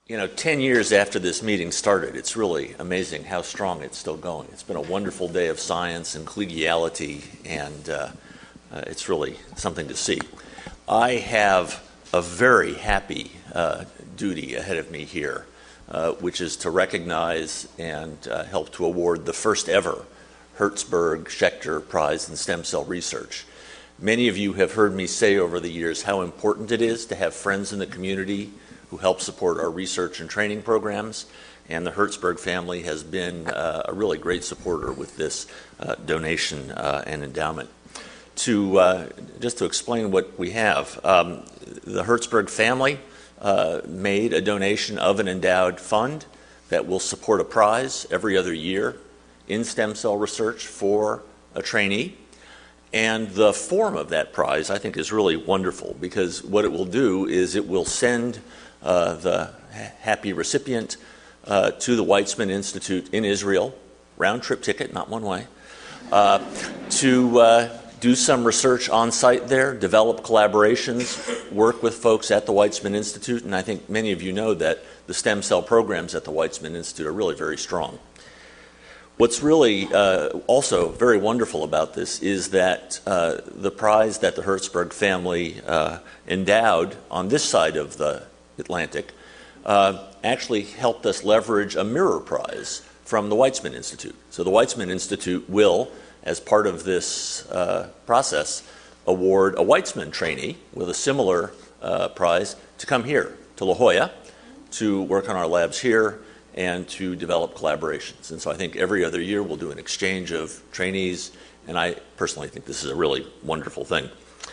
10 years after this meeting started, it's really amazing how strong it's still going. It's been a wonderful day of science and collegiality, and it's really something to see. I have a very happy duty ahead of me here, which is to recognize and help to award the first ever Hertzberg-Schechter Prize in Stem Cell Research. Many of you have heard me say over the years how important it is to have friends in the community who help support our research and training programs, and the Hertzberg family has been a really great supporter with this donation and endowment. Just to explain what we have, the Hertzberg family made a donation of an endowed fund that will support a prize every other year in stem cell research for a trainee. And the form of that prize, I think, is really wonderful, because what it will do is it will send the happy recipient to the Weizmann Institute in Israel, round-trip ticket, not one way, to do some research on site there, develop collaborations, work with folks at the Weizmann Institute, and I think many of you know that the stem cell programs at the Weizmann Institute are really very strong. What's really also very wonderful about this is that the prize that the Hertzberg family endowed on this side of the Atlantic actually helped us leverage a mirror prize from the Weizmann Institute. So the Weizmann Institute will, as part of this process, award a Weizmann trainee with a similar prize to come here to La Jolla to work on our labs here and to develop collaborations. And so I think every other year we'll do an exchange of trainees, and I personally think this is a really wonderful thing.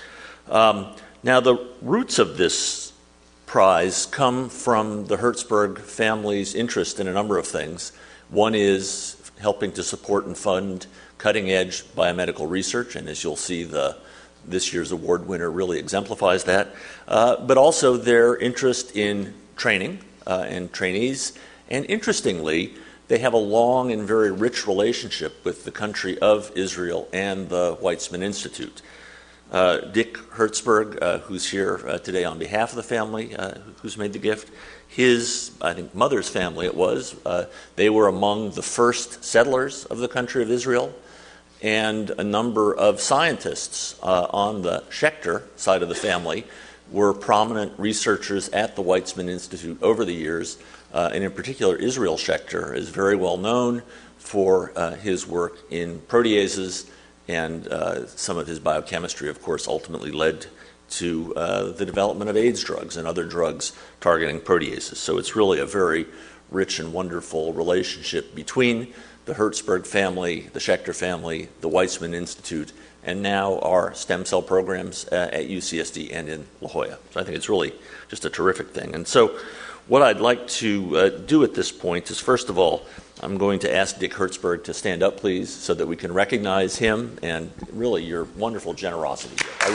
Now, the roots of this prize come from the Hertzberg family's interest in a number of things. One is helping to support and fund cutting-edge biomedical research, and as you'll see, this year's award winner really exemplifies that, but also their interest in training and trainees. And interestingly, they have a long and very rich relationship with the country of Israel and the Weizmann Institute. Dick Hertzberg, who's here today on behalf of the family, who's made the gift, his, I think, mother's family it was, they were among the first settlers of the country of Israel, and a number of scientists on the Schechter side of the family were prominent researchers at the Weizmann Institute over the years, and in particular, Israel Schechter is very well known for his work in proteases, and some of his biochemistry, of course, ultimately led to the development of AIDS drugs and other drugs targeting proteases. So it's really a very rich and wonderful relationship between the Hertzberg family, the Schechter family, the Weizmann Institute, and now our stem cell programs at UCSD and in La Jolla. So I think it's really just a terrific thing. And so what I'd like to do at this point is, first of all, I'm going to ask Dick Hertzberg to stand up, please, so that we can recognize him and really your wonderful generosity.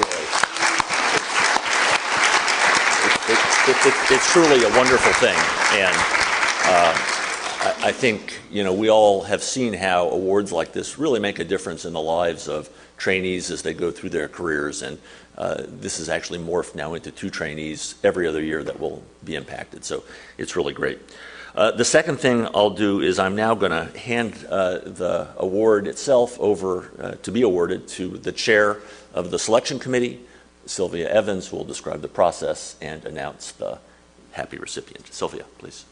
It's truly a wonderful thing, and I think we all have seen how awards like this really make a difference in the lives of trainees as they go through their careers, and this is actually morphed now into 2 trainees every other year that will be impacted, so it's really great. The second thing I'll do is I'm now going to hand the award itself over to be awarded to the chair of the selection committee, Sylvia Evans, who will describe the process and announce the happy recipient. Sylvia, please.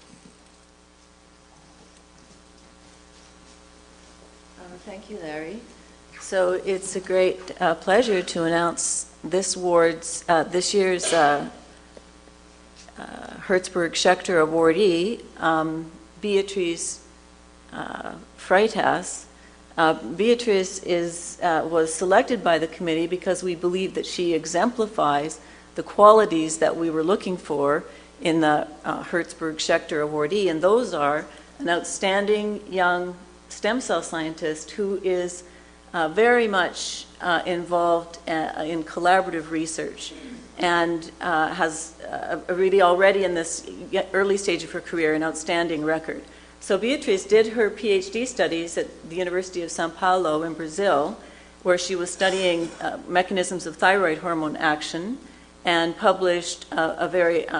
Thank you, Larry. So it's a great pleasure to announce this year's Hertzberg-Schechter awardee, Beatrice Freitas. Beatrice was selected by the committee because we believe that she exemplifies the qualities that we were looking for in the Hertzberg-Schechter awardee, and those are an outstanding young stem cell scientist who is very much involved in collaborative research and has really already in this early stage of her career an outstanding record. So Beatrice did her PhD studies at the University of São Paulo in Brazil, where she was studying mechanisms of thyroid hormone action, and published a very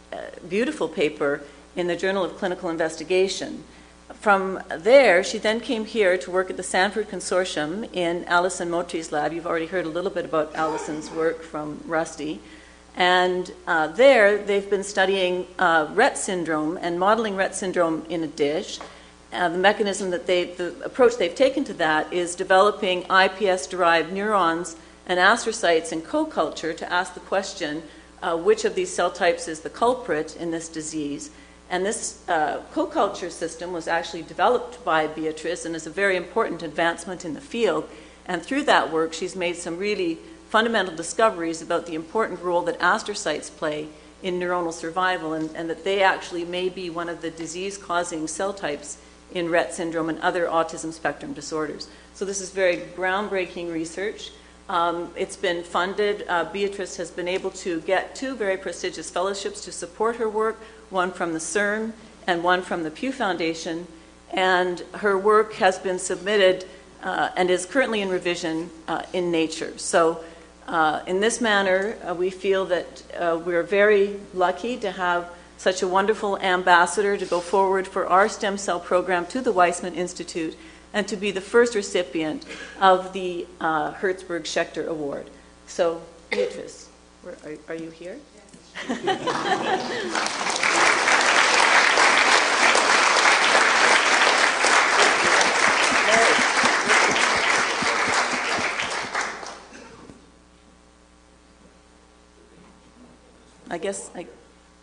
beautiful paper in the Journal of Clinical Investigation. From there, she then came here to work at the Sanford Consortium in Alison Mottry's lab. You've already heard a little bit about Alison's work from Rusty. And there, they've been studying Rett syndrome and modeling Rett syndrome in a dish. The mechanism that the approach they've taken to that is developing iPS-derived neurons and astrocytes in co-culture to ask the question, which of these cell types is the culprit in this disease. And this co-culture system was actually developed by Beatrice and is a very important advancement in the field. And through that work, she's made some really fundamental discoveries about the important role that astrocytes play in neuronal survival, and that they actually may be one of the disease-causing cell types in Rett syndrome and other autism spectrum disorders. So this is very groundbreaking research. It's been funded. Beatrice has been able to get 2 very prestigious fellowships to support her work, one from the CERN and one from the Pew Foundation. And her work has been submitted and is currently in revision in Nature. So in this manner, we feel that we're very lucky to have such a wonderful ambassador to go forward for our stem cell program to the Weizmann Institute and to be the first recipient of the Herzberg-Schechter Award. So, Beatrice, are you here? I guess I...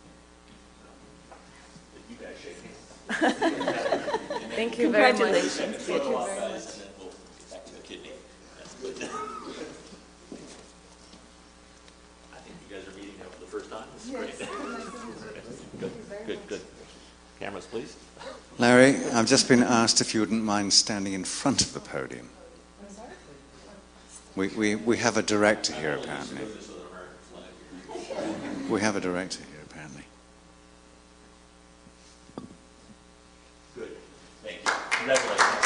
Thank you very much. Congratulations. Thank you very much. Back to the kidney. That's good. I think you guys are meeting now for the first time. This is great. Good. Cameras, please. Larry, I've just been asked if you wouldn't mind standing in front of the podium. We have a director here, apparently. We have a director here, apparently. Good. Thank you. Congratulations.